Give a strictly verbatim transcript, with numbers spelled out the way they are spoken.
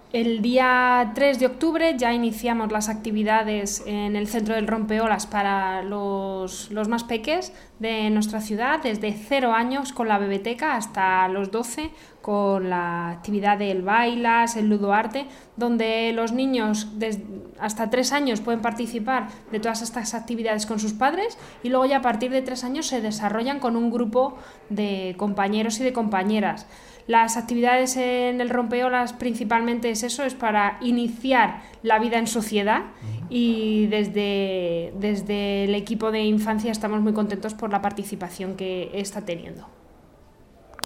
El día tres de octubre ya iniciamos las actividades en el centro del Rompeolas para los, los más peques de nuestra ciudad, desde cero años con la bebeteca hasta los doce con la actividad del bailas, el ludoarte, donde los niños hasta tres años pueden participar de todas estas actividades con sus padres y luego ya a partir de tres años se desarrollan con un grupo de compañeros y de compañeras. Las actividades en el Rompeolas principalmente es eso, es para iniciar la vida en sociedad y desde, desde el equipo de infancia estamos muy contentos por la participación que está teniendo.